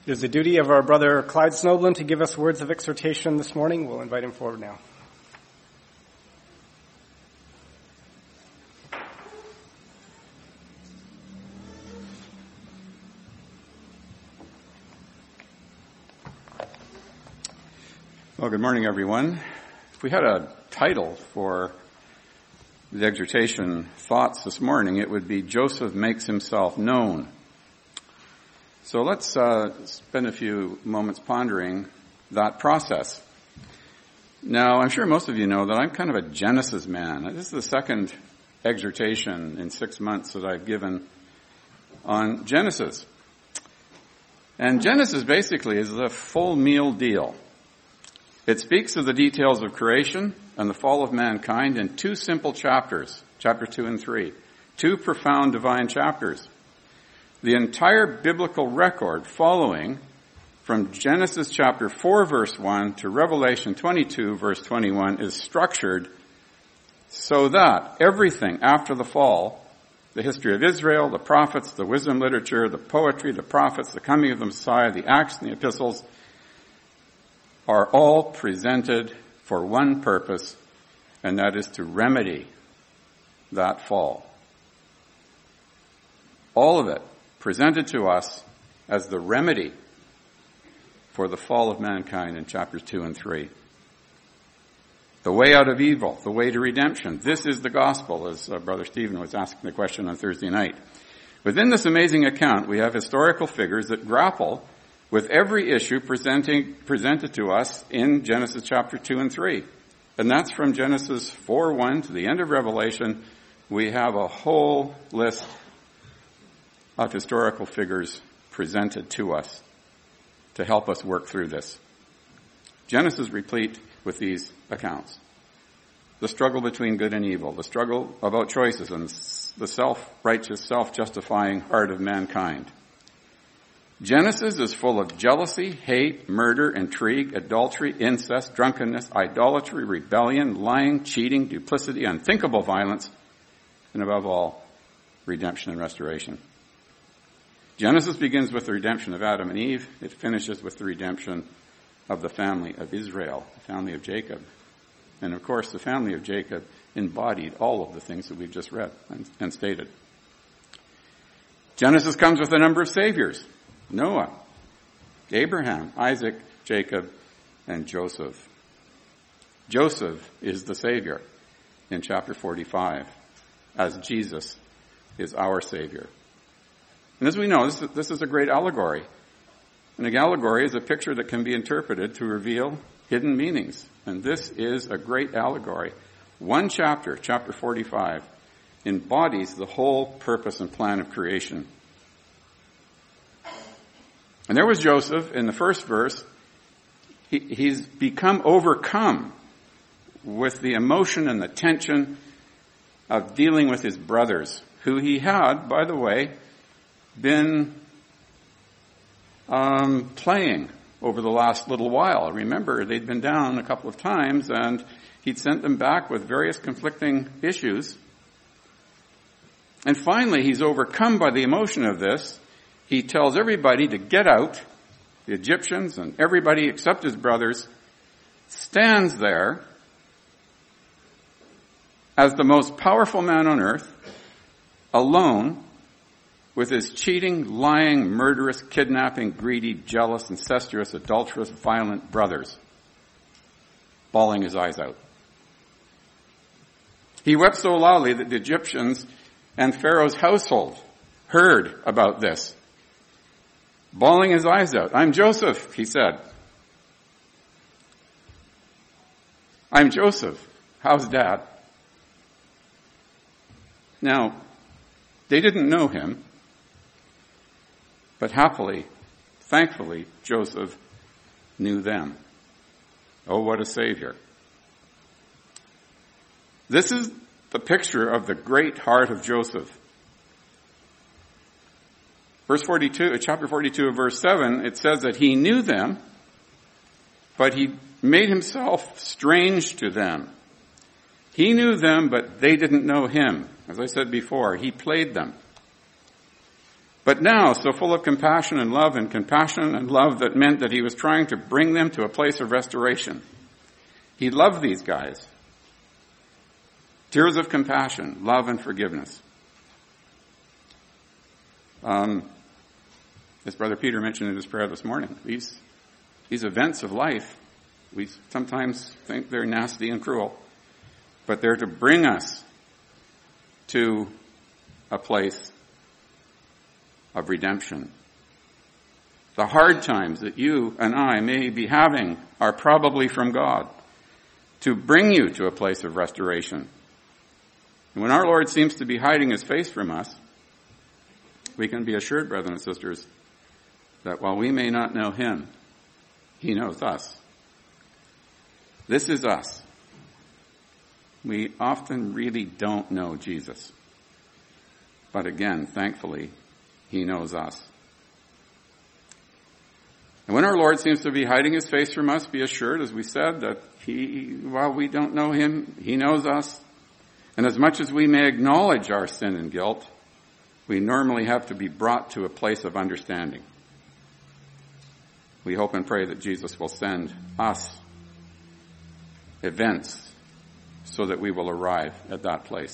It is the duty of our brother Clyde Snowblin to give us words of exhortation this morning. We'll invite him forward now. Well, good morning, everyone. If we had a title for the exhortation thoughts this morning, it would be Joseph Makes Himself Known. So let's spend a few moments pondering that process. Now, I'm sure most of you know that I'm kind of a Genesis man. This is the second exhortation in 6 months that I've given on Genesis. And Genesis basically is a full meal deal. It speaks of the details of creation and the fall of mankind in 2 simple chapters, chapter 2 and 3. 2 profound divine chapters. The entire biblical record following from Genesis chapter 4 verse 1 to Revelation 22 verse 21 is structured so that everything after the fall, the history of Israel, the prophets, the wisdom literature, the poetry, the prophets, the coming of the Messiah, the Acts and the epistles, are all presented for one purpose, and that is to remedy that fall. All of it presented to us as the remedy for the fall of mankind in chapters 2 and 3. The way out of evil, the way to redemption. This is the gospel, as Brother Stephen was asking the question on Thursday night. Within this amazing account, we have historical figures that grapple with every issue presented to us in Genesis chapter 2 and 3. And that's from Genesis 4:1 to the end of Revelation. We have a whole list of historical figures presented to us to help us work through this. Genesis replete with these accounts. The struggle between good and evil, the struggle about choices and the self-righteous, self-justifying heart of mankind. Genesis is full of jealousy, hate, murder, intrigue, adultery, incest, drunkenness, idolatry, rebellion, lying, cheating, duplicity, unthinkable violence, and above all, redemption and restoration. Genesis begins with the redemption of Adam and Eve. It finishes with the redemption of the family of Israel, the family of Jacob. And of course, the family of Jacob embodied all of the things that we've just read and stated. Genesis comes with a number of saviors. Noah, Abraham, Isaac, Jacob, and Joseph. Joseph is the Savior in chapter 45, as Jesus is our Savior. And as we know, this is a great allegory. And an allegory is a picture that can be interpreted to reveal hidden meanings. And this is a great allegory. One chapter, chapter 45, embodies the whole purpose and plan of creation. And there was Joseph in the first verse. He's become overcome with the emotion and the tension of dealing with his brothers, who he had, by the way, been playing over the last little while. Remember, they'd been down a couple of times, and he'd sent them back with various conflicting issues. And finally, he's overcome by the emotion of this. He tells everybody to get out. The Egyptians and everybody except his brothers stands there as the most powerful man on earth, alone, with his cheating, lying, murderous, kidnapping, greedy, jealous, incestuous, adulterous, violent brothers, bawling his eyes out. He wept so loudly that the Egyptians and Pharaoh's household heard about this. Bawling his eyes out. "I'm Joseph," he said. "I'm Joseph. How's Dad?" Now, they didn't know him, but happily, thankfully, Joseph knew them. Oh, what a Savior. This is the picture of the great heart of Joseph. Verse 42, chapter 42 of verse 7, it says that he knew them, but he made himself strange to them. He knew them, but they didn't know him. As I said before, he played them. But now, so full of compassion and love that meant that he was trying to bring them to a place of restoration. He loved these guys. Tears of compassion, love, and forgiveness. As Brother Peter mentioned in his prayer this morning, these events of life, we sometimes think they're nasty and cruel, but they're to bring us to a place of redemption. The hard times that you and I may be having are probably from God to bring you to a place of restoration. And when our Lord seems to be hiding his face from us, we can be assured, brethren and sisters, that while we may not know him, he knows us. This is us. We often really don't know Jesus. But again, thankfully, he knows us. And when our Lord seems to be hiding his face from us, be assured, as we said, that while we don't know him, he knows us. And as much as we may acknowledge our sin and guilt, we normally have to be brought to a place of understanding. We hope and pray that Jesus will send us events so that we will arrive at that place.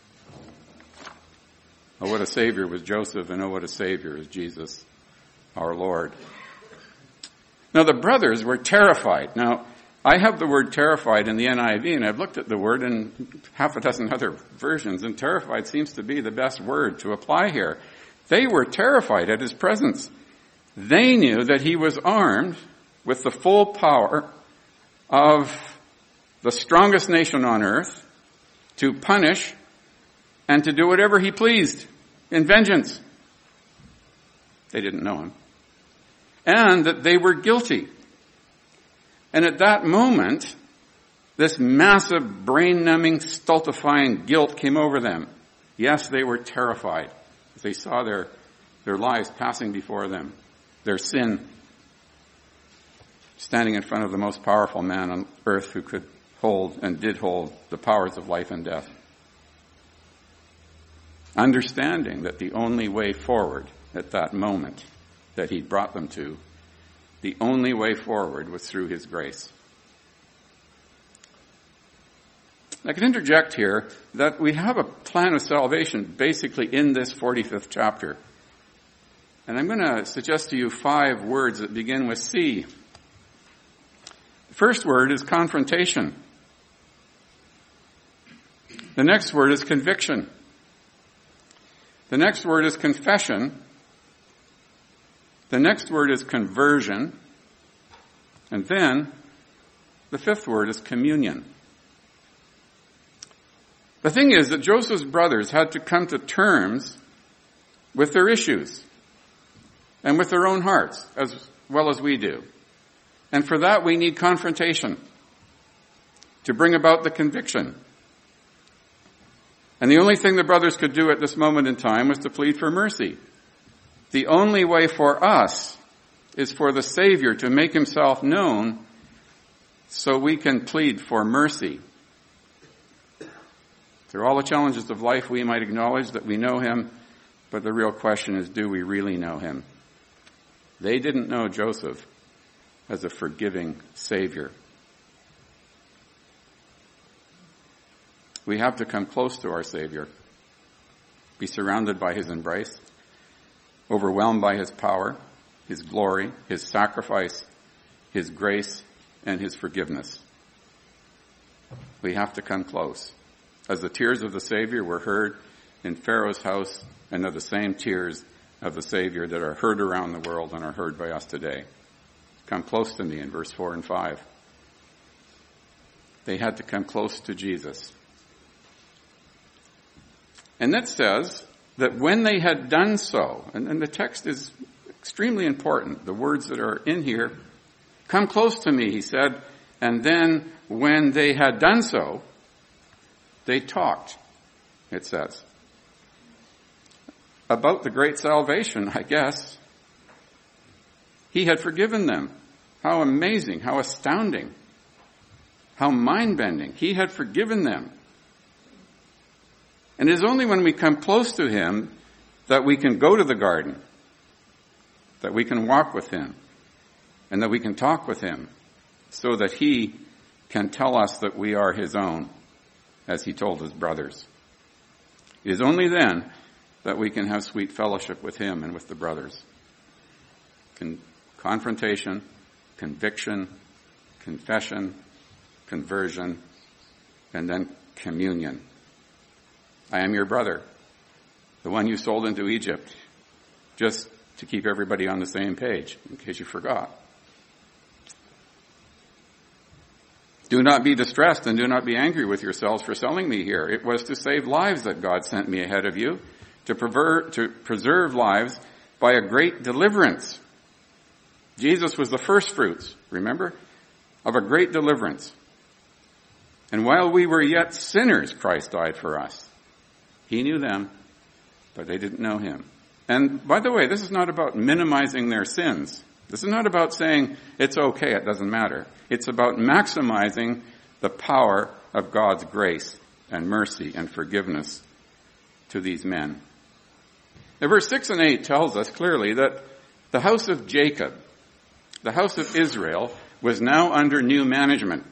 Oh, what a Savior was Joseph, and oh, what a Savior is Jesus, our Lord. Now, the brothers were terrified. Now, I have the word terrified in the NIV, and I've looked at the word in half a dozen other versions, and terrified seems to be the best word to apply here. They were terrified at his presence. They knew that he was armed with the full power of the strongest nation on earth to punish and to do whatever he pleased in vengeance. They didn't know him. And that they were guilty. And at that moment, this massive, brain-numbing, stultifying guilt came over them. Yes, they were terrified as they saw their lives passing before them, their sin standing in front of the most powerful man on earth who could hold and did hold the powers of life and death. Understanding that the only way forward at that moment that he brought them to, the only way forward was through his grace. I can interject here that we have a plan of salvation basically in this 45th chapter. And I'm going to suggest to you 5 words that begin with C. The first word is confrontation. The next word is conviction. The next word is confession. The next word is conversion. And then the 5th word is communion. The thing is that Joseph's brothers had to come to terms with their issues and with their own hearts as well as we do. And for that we need confrontation to bring about the conviction. And the only thing the brothers could do at this moment in time was to plead for mercy. The only way for us is for the Savior to make himself known so we can plead for mercy. Through all the challenges of life, we might acknowledge that we know him, but the real question is, do we really know him? They didn't know Joseph as a forgiving Savior. We have to come close to our Savior, be surrounded by his embrace, overwhelmed by his power, his glory, his sacrifice, his grace, and his forgiveness. We have to come close. As the tears of the Savior were heard in Pharaoh's house, and are the same tears of the Savior that are heard around the world and are heard by us today. Come close to me in verse 4 and 5. They had to come close to Jesus. And that says that when they had done so, and the text is extremely important, the words that are in here, come close to me, he said, and then when they had done so, they talked, it says, about the great salvation, I guess. He had forgiven them. How amazing, how astounding, how mind-bending. He had forgiven them. And it is only when we come close to him that we can go to the garden that we can walk with him, and that we can talk with him, so that he can tell us that we are his own, as he told his brothers. It is only then that we can have sweet fellowship with him and with the brothers. Confrontation, conviction, confession, conversion, and then communion. I am your brother, the one you sold into Egypt, just to keep everybody on the same page, in case you forgot. Do not be distressed and do not be angry with yourselves for selling me here. It was to save lives that God sent me ahead of you, to preserve lives by a great deliverance. Jesus was the first fruits, remember, of a great deliverance. And while we were yet sinners, Christ died for us. He knew them, but they didn't know him. And by the way, this is not about minimizing their sins. This is not about saying it's okay, it doesn't matter. It's about maximizing the power of God's grace and mercy and forgiveness to these men. Now, verse 6 and 8 tells us clearly that the house of Jacob, the house of Israel, was now under new management.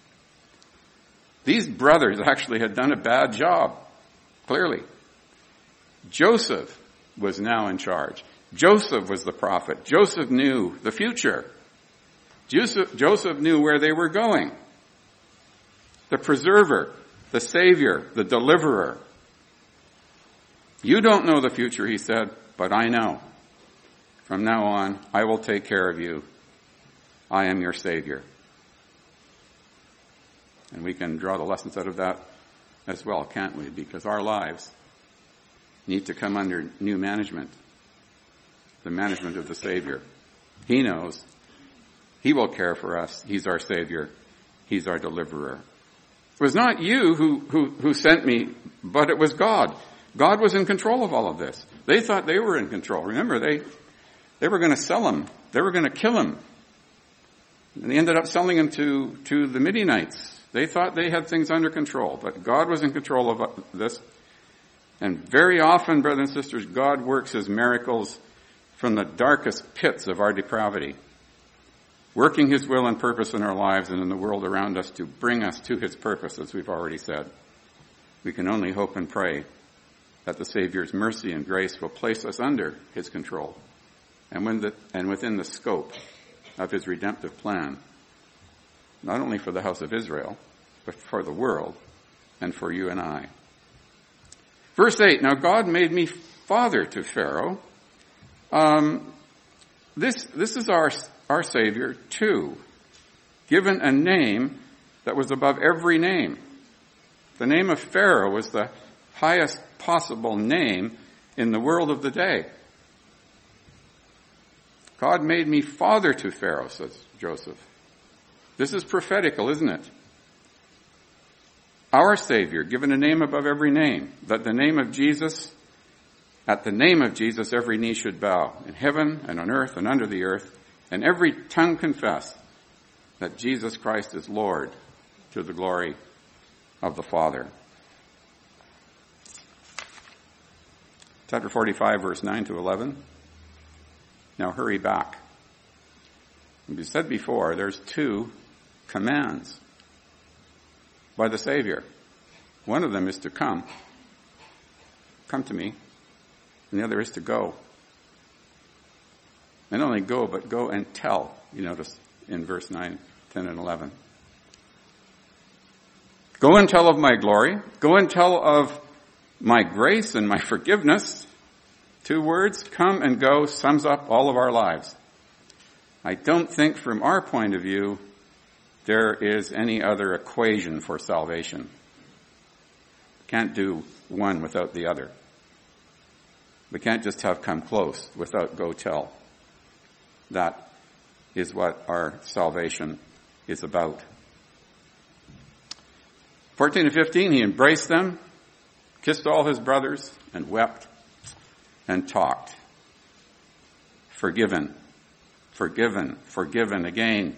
These brothers actually had done a bad job, clearly. Joseph was now in charge. Joseph was the prophet. Joseph knew the future. Joseph knew where they were going. The preserver, the savior, the deliverer. You don't know the future, he said, but I know. From now on, I will take care of you. I am your savior. And we can draw the lessons out of that as well, can't we? Because our lives need to come under new management. The management of the Savior. He knows. He will care for us. He's our Savior. He's our deliverer. It was not you who sent me, but it was God. God was in control of all of this. They thought they were in control. Remember, they were going to sell him. They were going to kill him. And they ended up selling him to the Midianites. They thought they had things under control, but God was in control of this. And very often, brothers and sisters, God works his miracles from the darkest pits of our depravity, working his will and purpose in our lives and in the world around us to bring us to his purpose, as we've already said. We can only hope and pray that the Savior's mercy and grace will place us under his control and within the scope of his redemptive plan, not only for the house of Israel, but for the world and for you and I. Verse 8, now God made me father to Pharaoh. This is our Savior too, given a name that was above every name. The name of Pharaoh was the highest possible name in the world of the day. God made me father to Pharaoh, says Joseph. This is prophetical, isn't it? Our Savior, given a name above every name, that the name of Jesus, at the name of Jesus, every knee should bow, in heaven and on earth and under the earth, and every tongue confess that Jesus Christ is Lord, to the glory of the Father. Chapter 45, verse 9 to 11. Now hurry back. As we said before, there's two commands by the Savior. One of them is to come to me, and the other is to go. And not only go, but go and tell, you notice in verse 9, 10, and 11. Go and tell of my glory. Go and tell of my grace and my forgiveness. 2 words, come and go, sums up all of our lives. I don't think from our point of view there is any other equation for salvation. Can't do one without the other. We can't just have come close without go tell. That is what our salvation is about. 14 and 15, he embraced them, kissed all his brothers, and wept and talked. Forgiven, forgiven, forgiven again.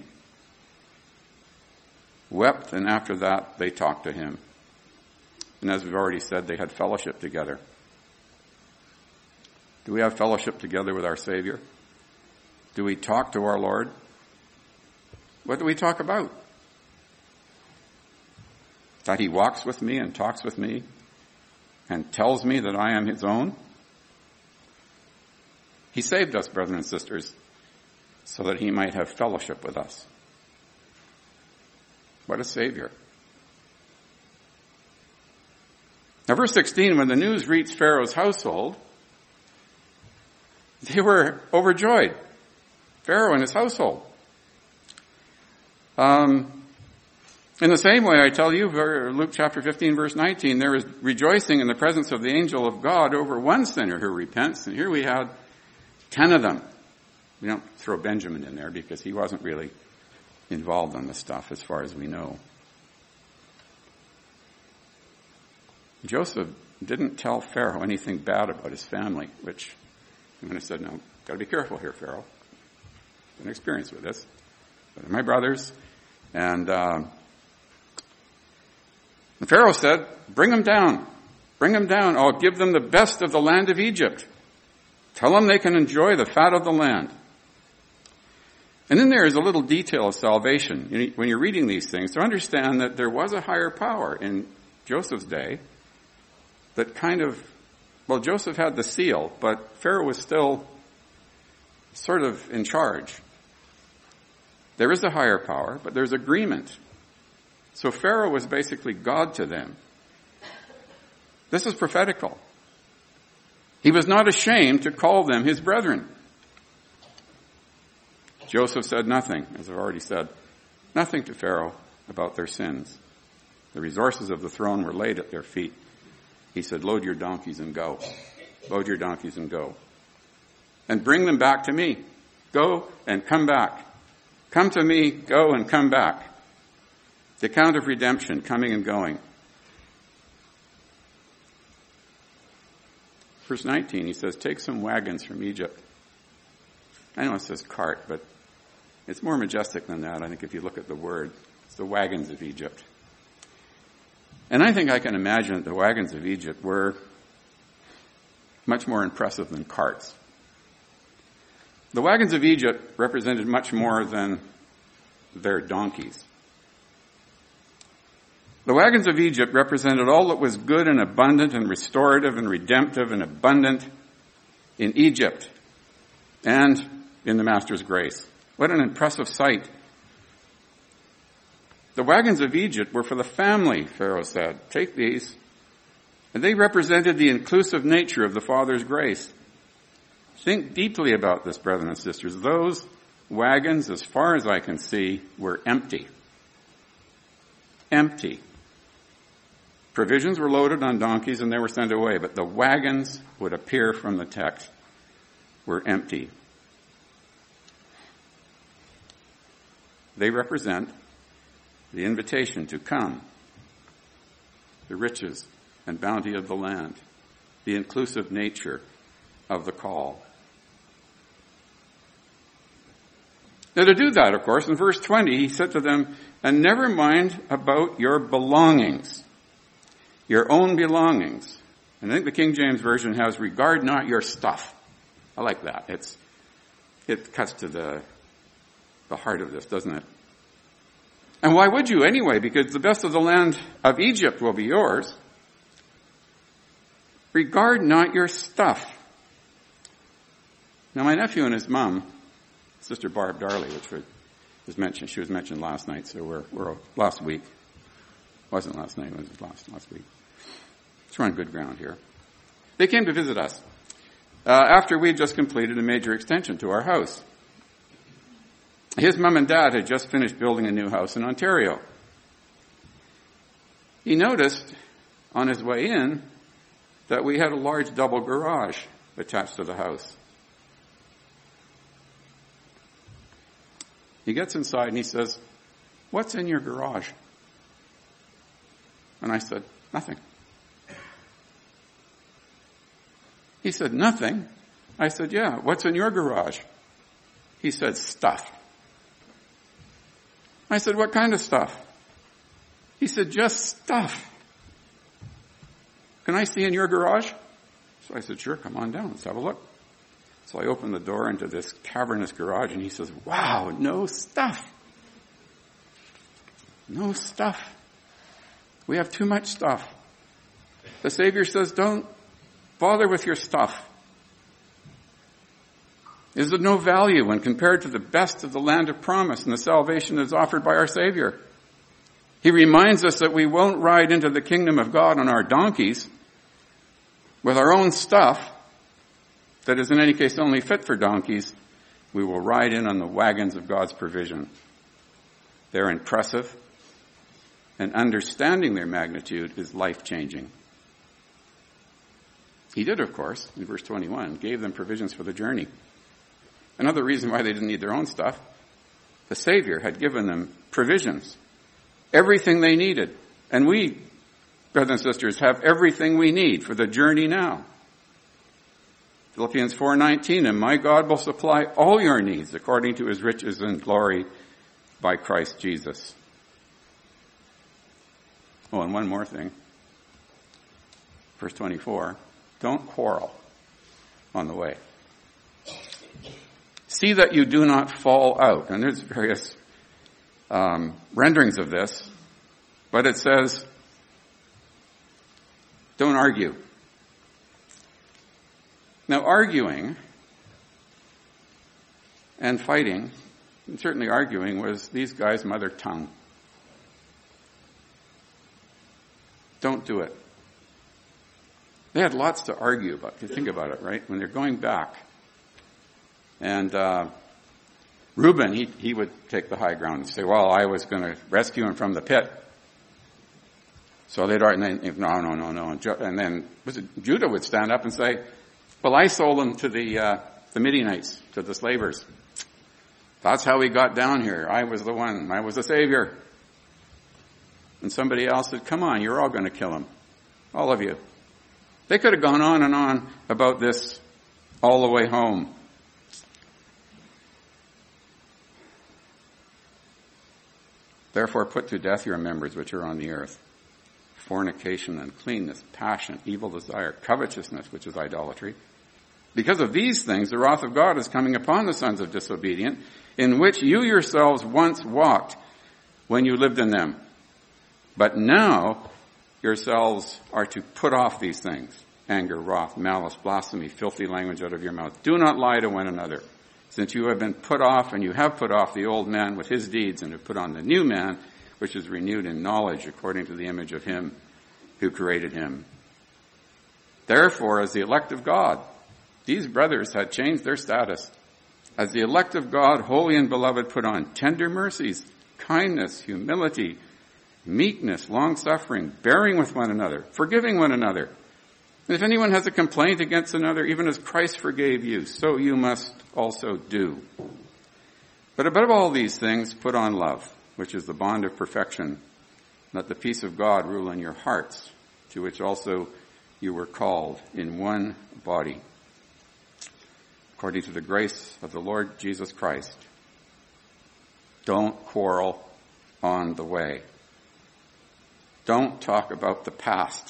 Wept, and after that, they talked to him. And as we've already said, they had fellowship together. Do we have fellowship together with our Savior? Do we talk to our Lord? What do we talk about? That he walks with me and talks with me and tells me that I am his own? He saved us, brothers and sisters, so that he might have fellowship with us. What a Savior. Now, verse 16, when the news reached Pharaoh's household, they were overjoyed. Pharaoh and his household. In the same way, I tell you, Luke chapter 15, verse 19, there is rejoicing in the presence of the angel of God over one sinner who repents. And here we had 10 of them. We don't throw Benjamin in there because he wasn't really involved in this stuff as far as we know. Joseph didn't tell Pharaoh anything bad about his family, which I'm going to say, no, got to be careful here, Pharaoh. I've been experienced with this. But my brothers. And Pharaoh said, bring them down. Bring them down. I'll give them the best of the land of Egypt. Tell them they can enjoy the fat of the land. And then there is a little detail of salvation. When you're reading these things, to understand that there was a higher power in Joseph's day that Joseph had the seal, but Pharaoh was still sort of in charge. There is a higher power, but there's agreement. So Pharaoh was basically God to them. This is prophetical. He was not ashamed to call them his brethren. Joseph said nothing, as I've already said, nothing to Pharaoh about their sins. The resources of the throne were laid at their feet. He said, load your donkeys and go. Load your donkeys and go. And bring them back to me. Go and come back. Come to me, go and come back. The account of redemption, coming and going. Verse 19, he says, take some wagons from Egypt. I know it says cart, but it's more majestic than that, I think, if you look at the word. It's the wagons of Egypt. And I think I can imagine that the wagons of Egypt were much more impressive than carts. The wagons of Egypt represented much more than their donkeys. The wagons of Egypt represented all that was good and abundant and restorative and redemptive and abundant in Egypt and in the Master's grace. What an impressive sight. The wagons of Egypt were for the family, Pharaoh said. Take these. And they represented the inclusive nature of the Father's grace. Think deeply about this, brothers and sisters. Those wagons, as far as I can see, were empty. Empty. Provisions were loaded on donkeys and they were sent away, but the wagons would appear from the text were empty. They represent the invitation to come, the riches and bounty of the land, the inclusive nature of the call. Now to do that, of course, in verse 20, he said to them, and never mind about your belongings, your own belongings. And I think the King James Version has, regard not your stuff. I like that. It cuts to the heart of this, doesn't it? And why would you anyway? Because the best of the land of Egypt will be yours. Regard not your stuff. Now my nephew and his mom, Sister Barb Darley, which was mentioned, she was mentioned last night, so we're last week. It wasn't last night, it was last week. So we're on good ground here. They came to visit us after we had just completed a major extension to our house. His mom and dad had just finished building a new house in Ontario. He noticed on his way in that we had a large double garage attached to the house. He gets inside and he says, what's in your garage? And I said, nothing. He said, nothing? I said, yeah, what's in your garage? He said, stuff. I said, what kind of stuff? He said, just stuff. Can I see in your garage? So I said, sure, come on down, let's have a look. So I open the door into this cavernous garage, and he says, wow, no stuff. No stuff. We have too much stuff. The Savior says, don't bother with your stuff. Is of no value when compared to the best of the land of promise and the salvation that is offered by our Savior. He reminds us that we won't ride into the kingdom of God on our donkeys with our own stuff that is in any case only fit for donkeys. We will ride in on the wagons of God's provision. They're impressive, and understanding their magnitude is life-changing. He did, of course, in verse 21, gave them provisions for the journey. Another reason why they didn't need their own stuff, the Savior had given them provisions, everything they needed. And we, brothers and sisters, have everything we need for the journey now. Philippians 4:19, and my God will supply all your needs according to his riches and glory by Christ Jesus. Oh, and one more thing. Verse 24, don't quarrel on the way. See that you do not fall out. And there's various renderings of this, but it says, don't argue. Now, arguing and fighting, and certainly arguing, was these guys' mother tongue. Don't do it. They had lots to argue about, if you think about it, right? When they're going back. And Reuben, he would take the high ground and say, well, I was going to rescue him from the pit. So they'd argue, and then, no. And then Judah would stand up and say, well, I sold him to the Midianites, to the slavers. That's how we got down here. I was the one. I was the savior. And somebody else said, come on, you're all going to kill him. All of you. They could have gone on and on about this all the way home. Therefore put to death your members which are on the earth. Fornication, uncleanness, passion, evil desire, covetousness, which is idolatry. Because of these things, the wrath of God is coming upon the sons of disobedience, in which you yourselves once walked when you lived in them. But now yourselves are to put off these things: anger, wrath, malice, blasphemy, filthy language out of your mouth. Do not lie to one another, since you have been put off, and you have put off the old man with his deeds, and have put on the new man, which is renewed in knowledge according to the image of him who created him. Therefore, as the elect of God, these brothers had changed their status. As the elect of God, holy and beloved, put on tender mercies, kindness, humility, meekness, long-suffering, bearing with one another, forgiving one another. And if anyone has a complaint against another, even as Christ forgave you, so you must also do. But above all these things, put on love, which is the bond of perfection. Let the peace of God rule in your hearts, to which also you were called in one body, according to the grace of the Lord Jesus Christ. Don't quarrel on the way. Don't talk about the past.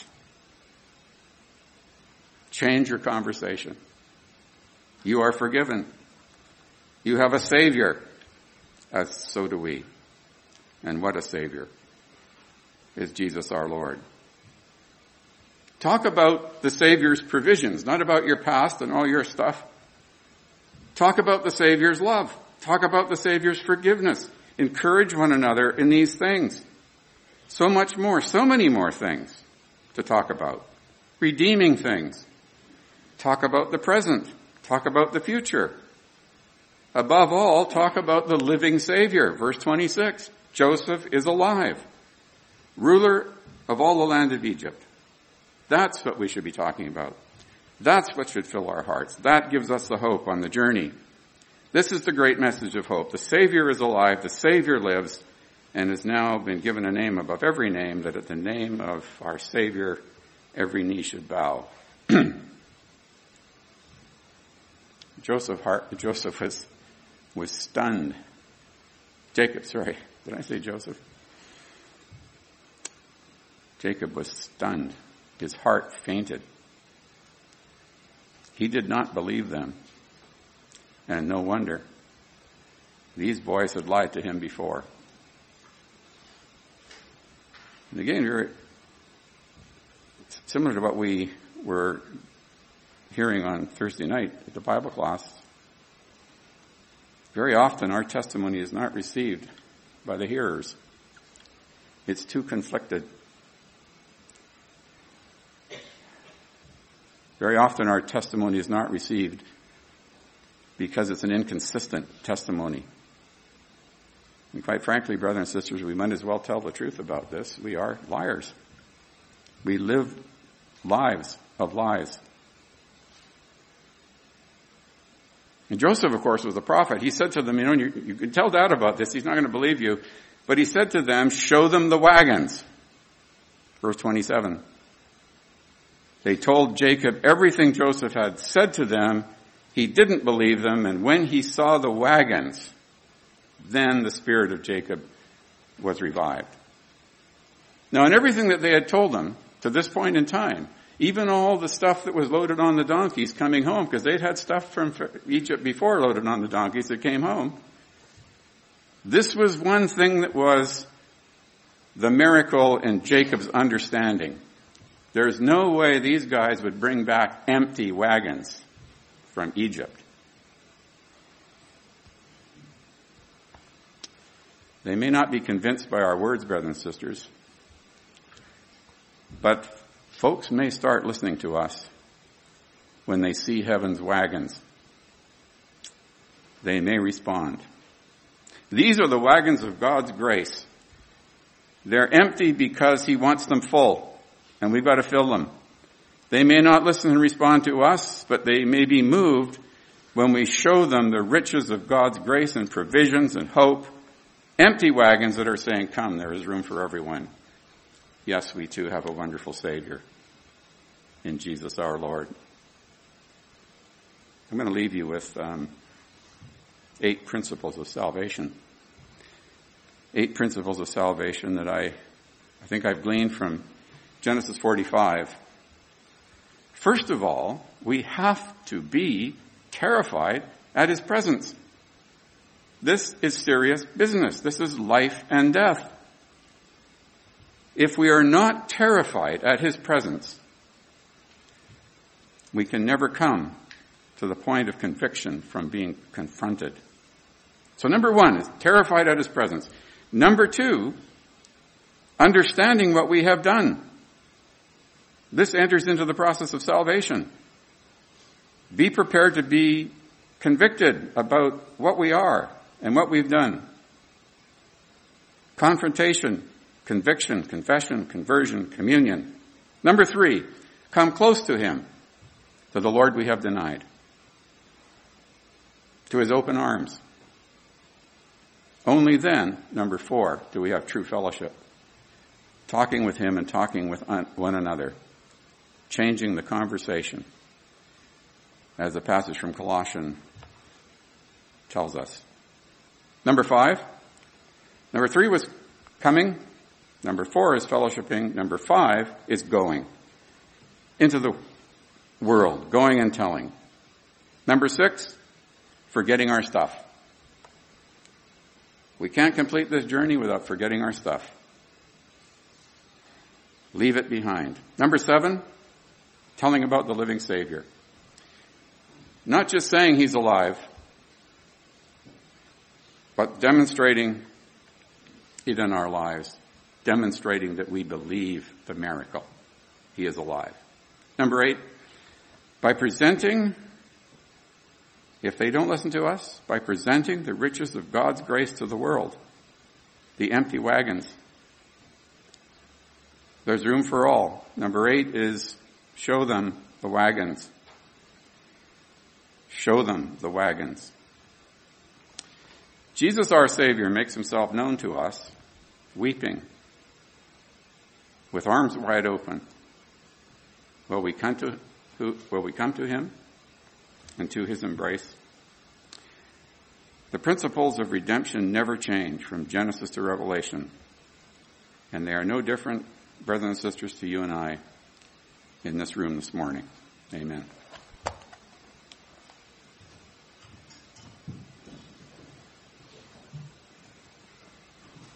Change your conversation. You are forgiven. You have a Savior, as so do we. And what a Savior is Jesus our Lord. Talk about the Savior's provisions, not about your past and all your stuff. Talk about the Savior's love. Talk about the Savior's forgiveness. Encourage one another in these things. So much more, so many more things to talk about. Redeeming things. Talk about the present. Talk about the future. Above all, talk about the living Savior. Verse 26. Joseph is alive, ruler of all the land of Egypt. That's what we should be talking about. That's what should fill our hearts. That gives us the hope on the journey. This is the great message of hope. The Savior is alive, the Savior lives, and has now been given a name above every name, that at the name of our Savior, every knee should bow. Joseph was stunned. Jacob, sorry. Did I say Joseph? Jacob was stunned. His heart fainted. He did not believe them. And no wonder. These boys had lied to him before. And again, very similar to what we were hearing on Thursday night at the Bible class. Very often our testimony is not received by the hearers. It's too conflicted. Very often our testimony is not received because it's an inconsistent testimony. And quite frankly, brothers and sisters, we might as well tell the truth about this. We are liars. We live lives of lies. And Joseph, of course, was a prophet. He said to them, you can tell Dad about this. He's not going to believe you. But he said to them, show them the wagons. Verse 27. They told Jacob everything Joseph had said to them. He didn't believe them. And when he saw the wagons, then the spirit of Jacob was revived. Now, in everything that they had told him to this point in time, even all the stuff that was loaded on the donkeys coming home, because they'd had stuff from Egypt before loaded on the donkeys that came home, this was one thing that was the miracle in Jacob's understanding. There's no way these guys would bring back empty wagons from Egypt. They may not be convinced by our words, brothers and sisters, but folks may start listening to us when they see heaven's wagons. They may respond. These are the wagons of God's grace. They're empty because He wants them full, and we've got to fill them. They may not listen and respond to us, but they may be moved when we show them the riches of God's grace and provisions and hope. Empty wagons that are saying, come, there is room for everyone. Yes, we too have a wonderful Savior in Jesus our Lord. I'm going to leave you with 8 principles of salvation. 8 principles of salvation that I think I've gleaned from Genesis 45. First of all, we have to be terrified at His presence. This is serious business. This is life and death. If we are not terrified at His presence, we can never come to the point of conviction from being confronted. So number 1 is terrified at His presence. Number 2, understanding what we have done. This enters into the process of salvation. Be prepared to be convicted about what we are and what we've done. Confrontation, conviction, confession, conversion, communion. Number 3, come close to Him, to the Lord we have denied, to His open arms. Only then, number 4, do we have true fellowship. Talking with Him and talking with one another. Changing the conversation, as the passage from Colossians tells us. Number 5. Number 3 was coming. Number 4 is fellowshipping. Number 5 is going into the world, going and telling. Number 6, forgetting our stuff. We can't complete this journey without forgetting our stuff. Leave it behind. Number 7, telling about the living Savior. Not just saying He's alive, but demonstrating it in our lives, demonstrating that we believe the miracle. He is alive. Number 8, by presenting, if they don't listen to us, by presenting the riches of God's grace to the world, the empty wagons. There's room for all. Number 8 is show them the wagons. Show them the wagons. Jesus, our Savior, makes Himself known to us, weeping, with arms wide open. Will we come to Him and to His embrace? The principles of redemption never change from Genesis to Revelation, and they are no different, brothers and sisters, to you and I in this room this morning. Amen.